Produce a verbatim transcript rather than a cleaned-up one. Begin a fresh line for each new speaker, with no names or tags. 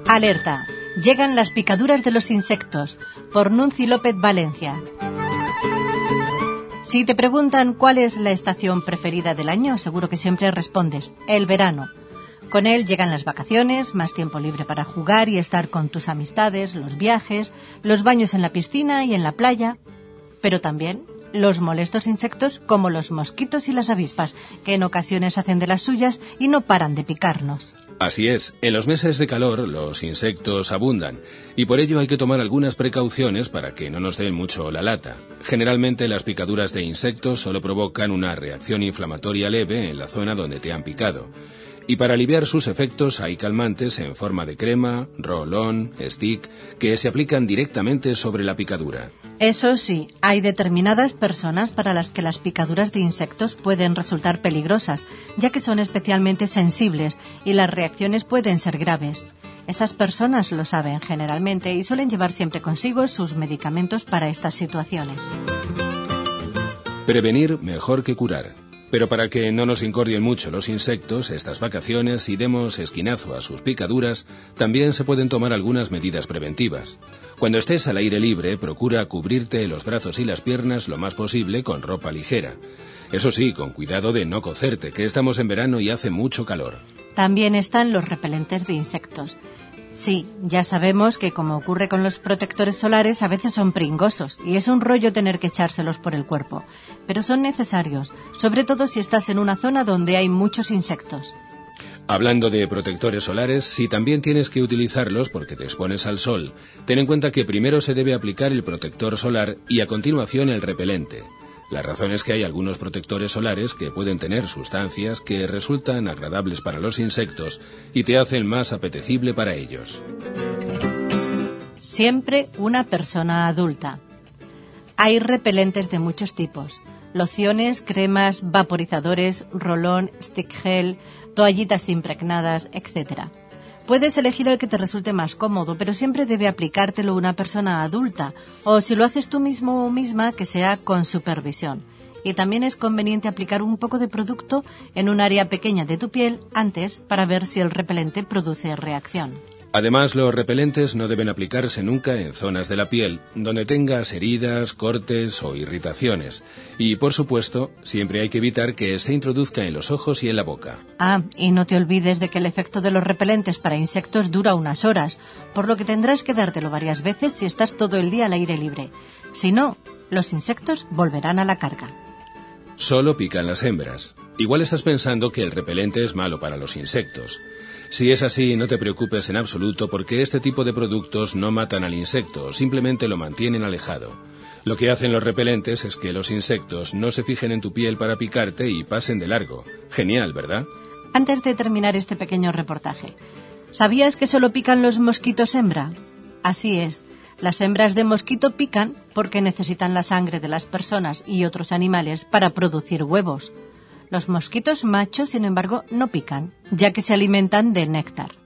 Alerta. Llegan las picaduras de los insectos. Por Nunci López Valencia. Si te preguntan cuál es la estación preferida del año, seguro que siempre respondes, el verano. Con él llegan las vacaciones, más tiempo libre para jugar y estar con tus amistades, los viajes, los baños en la piscina y en la playa, pero también los molestos insectos como los mosquitos y las avispas, que en ocasiones hacen de las suyas y no paran de picarnos.
Así es, en los meses de calor los insectos abundan y por ello hay que tomar algunas precauciones para que no nos den mucho la lata. Generalmente las picaduras de insectos solo provocan una reacción inflamatoria leve en la zona donde te han picado. Y para aliviar sus efectos hay calmantes en forma de crema, roll-on, stick, que se aplican directamente sobre la picadura.
Eso sí, hay determinadas personas para las que las picaduras de insectos pueden resultar peligrosas, ya que son especialmente sensibles y las reacciones pueden ser graves. Esas personas lo saben generalmente y suelen llevar siempre consigo sus medicamentos para estas situaciones.
Prevenir mejor que curar. Pero para que no nos incordien mucho los insectos estas vacaciones y demos esquinazo a sus picaduras, también se pueden tomar algunas medidas preventivas. Cuando estés al aire libre, procura cubrirte los brazos y las piernas lo más posible con ropa ligera. Eso sí, con cuidado de no cocerte, que estamos en verano y hace mucho calor.
También están los repelentes de insectos. Sí, ya sabemos que como ocurre con los protectores solares, a veces son pringosos y es un rollo tener que echárselos por el cuerpo, pero son necesarios, sobre todo si estás en una zona donde hay muchos insectos.
Hablando de protectores solares, si también tienes que utilizarlos porque te expones al sol, ten en cuenta que primero se debe aplicar el protector solar y a continuación el repelente. La razón es que hay algunos protectores solares que pueden tener sustancias que resultan agradables para los insectos y te hacen más apetecible para ellos.
Siempre una persona adulta. Hay repelentes de muchos tipos. Lociones, cremas, vaporizadores, rolón, stick gel, toallitas impregnadas, etcétera. Puedes elegir el que te resulte más cómodo, pero siempre debe aplicártelo una persona adulta, o si lo haces tú mismo o misma, que sea con supervisión. Y también es conveniente aplicar un poco de producto en un área pequeña de tu piel antes para ver si el repelente produce reacción.
Además, los repelentes no deben aplicarse nunca en zonas de la piel donde tengas heridas, cortes o irritaciones. Y, por supuesto, siempre hay que evitar que se introduzca en los ojos y en la boca.
Ah, y no te olvides de que el efecto de los repelentes para insectos dura unas horas, por lo que tendrás que dártelo varias veces si estás todo el día al aire libre. Si no, los insectos volverán a la carga.
Solo pican las hembras. Igual estás pensando que el repelente es malo para los insectos. Si es así, no te preocupes en absoluto porque este tipo de productos no matan al insecto, simplemente lo mantienen alejado. Lo que hacen los repelentes es que los insectos no se fijen en tu piel para picarte y pasen de largo. Genial, ¿verdad?
Antes de terminar este pequeño reportaje, ¿sabías que solo pican los mosquitos hembra? Así es, las hembras de mosquito pican porque necesitan la sangre de las personas y otros animales para producir huevos. Los mosquitos machos, sin embargo, no pican, ya que se alimentan de néctar.